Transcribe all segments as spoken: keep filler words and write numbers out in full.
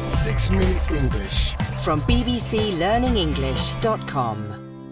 Six Minute English from b b c learning english dot com.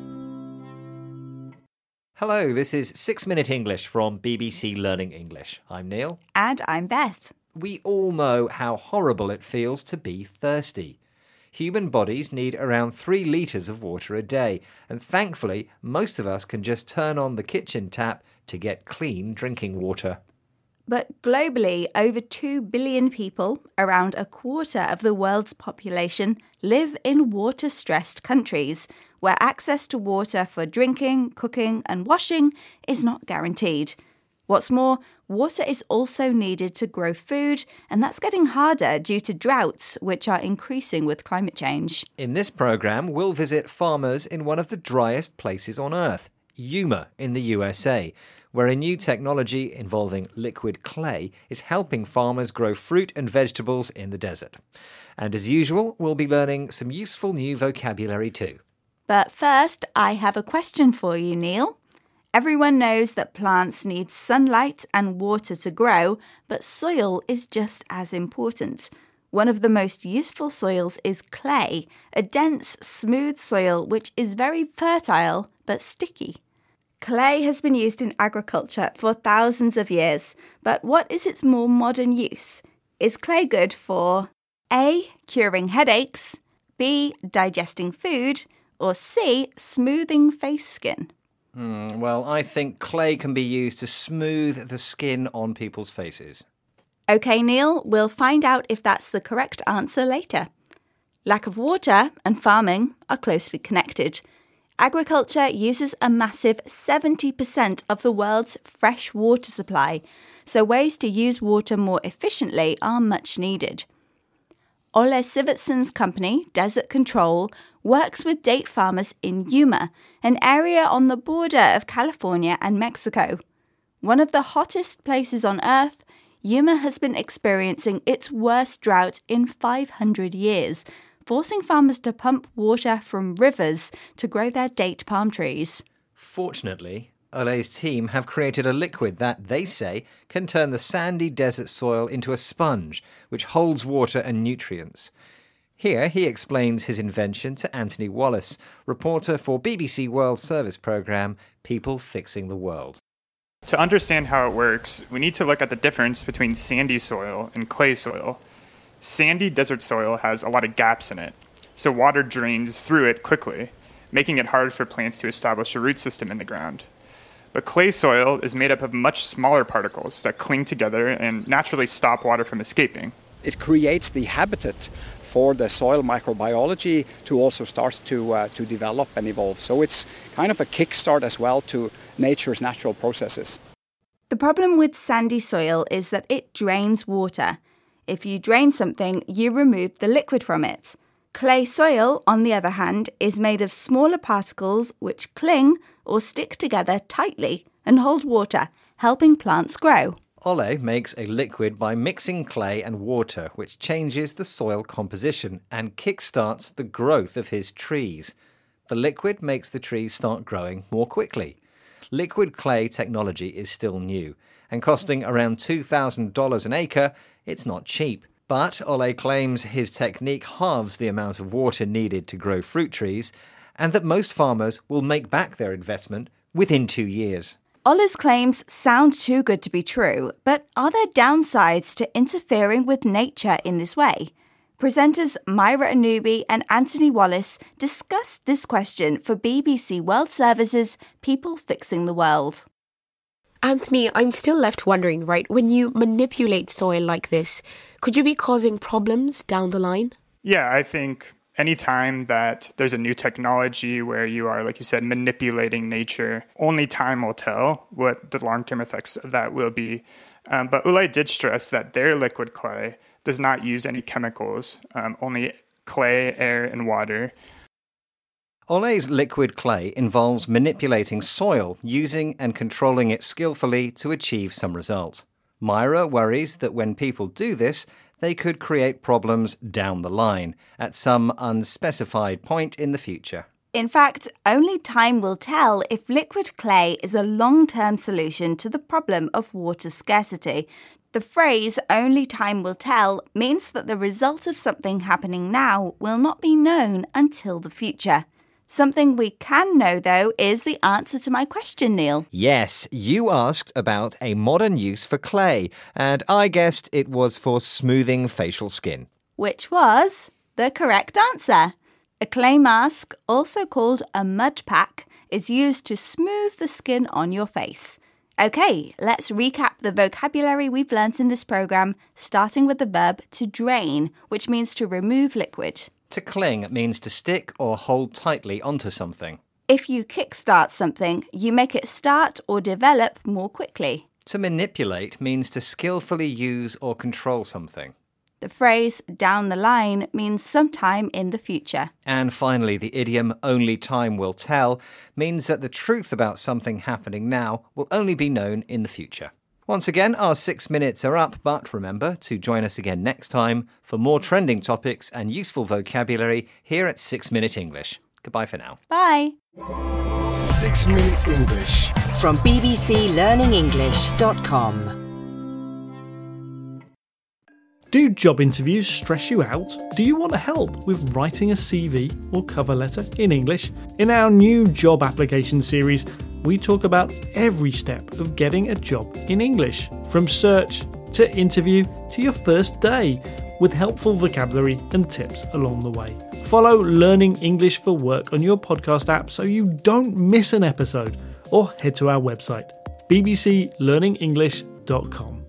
Hello, this is Six Minute English from B B C Learning English. I'm Neil. And I'm Beth. We all know how horrible it feels to be thirsty. Human bodies need around three litres of water a day, and thankfully, most of us can just turn on the kitchen tap to get clean drinking water. But globally, over two billion people, around a quarter of the world's population, live in water-stressed countries where access to water for drinking, cooking and washing is not guaranteed. What's more, water is also needed to grow food, and that's getting harder due to droughts, which are increasing with climate change. In this programme, we'll visit farmers in one of the driest places on Earth, Yuma in the U S A, where a new technology involving liquid clay is helping farmers grow fruit and vegetables in the desert. And as usual, we'll be learning some useful new vocabulary too. But first, I have a question for you, Neil. Everyone knows that plants need sunlight and water to grow, but soil is just as important. One of the most useful soils is clay, a dense, smooth soil which is very fertile but sticky. Clay has been used in agriculture for thousands of years, but what is its more modern use? Is clay good for A. Curing headaches, B. Digesting food, or C. Smoothing face skin? Hmm, well, I think clay can be used to smooth the skin on people's faces. OK, Neil, we'll find out if that's the correct answer later. Lack of water and farming are closely connected. Agriculture uses a massive seventy percent of the world's fresh water supply, so ways to use water more efficiently are much needed. Ole Sivertsen's company, Desert Control, works with date farmers in Yuma, an area on the border of California and Mexico. One of the hottest places on Earth, Yuma has been experiencing its worst drought in five hundred years, forcing farmers to pump water from rivers to grow their date palm trees. Fortunately, Ole's team have created a liquid that, they say, can turn the sandy desert soil into a sponge, which holds water and nutrients. Here he explains his invention to Anthony Wallace, reporter for B B C World Service programme People Fixing the World. To understand how it works, we need to look at the difference between sandy soil and clay soil. Sandy desert soil has a lot of gaps in it, so water drains through it quickly, making it hard for plants to establish a root system in the ground. But clay soil is made up of much smaller particles that cling together and naturally stop water from escaping. It creates the habitat for the soil microbiology to also start to uh, to develop and evolve. So it's kind of a kickstart as well to nature's natural processes. The problem with sandy soil is that it drains water. If you drain something, you remove the liquid from it. Clay soil, on the other hand, is made of smaller particles which cling or stick together tightly and hold water, helping plants grow. Ole makes a liquid by mixing clay and water, which changes the soil composition and kickstarts the growth of his trees. The liquid makes the trees start growing more quickly. Liquid clay technology is still new, and costing around two thousand dollars an acre, it's not cheap. But Ole claims his technique halves the amount of water needed to grow fruit trees, and that most farmers will make back their investment within two years. Ole's claims sound too good to be true, but are there downsides to interfering with nature in this way? Presenters Myra Anubi and Anthony Wallace discussed this question for B B C World Service's People Fixing the World. Anthony, I'm still left wondering, right, when you manipulate soil like this, could you be causing problems down the line? Yeah, I think anytime that there's a new technology where you are, like you said, manipulating nature, only time will tell what the long-term effects of that will be. Um, but Ole did stress that their liquid clay does not use any chemicals, um, only clay, air, and water. Ole's liquid clay involves manipulating soil, using and controlling it skillfully to achieve some result. Myra worries that when people do this, they could create problems down the line, at some unspecified point in the future. In fact, only time will tell if liquid clay is a long-term solution to the problem of water scarcity. The phrase "only time will tell" means that the result of something happening now will not be known until the future. Something we can know, though, is the answer to my question, Neil. Yes, you asked about a modern use for clay, and I guessed it was for smoothing facial skin. Which was the correct answer. A clay mask, also called a mud pack, is used to smooth the skin on your face. Okay, let's recap the vocabulary we've learnt in this programme, starting with the verb to drain, which means to remove liquid. To cling means to stick or hold tightly onto something. If you kickstart something, you make it start or develop more quickly. To manipulate means to skillfully use or control something. The phrase "down the line" means sometime in the future. And finally, the idiom "only time will tell" means that the truth about something happening now will only be known in the future. Once again, our six minutes are up, but remember to join us again next time for more trending topics and useful vocabulary here at Six Minute English. Goodbye for now. Bye. Six Minute English. From b b c learning english dot com. Do job interviews stress you out? Do you want help with writing a C V or cover letter in English? In our new job application series, we talk about every step of getting a job in English, from search to interview to your first day, with helpful vocabulary and tips along the way. Follow Learning English for Work on your podcast app so you don't miss an episode, or head to our website, b b c learning english dot com.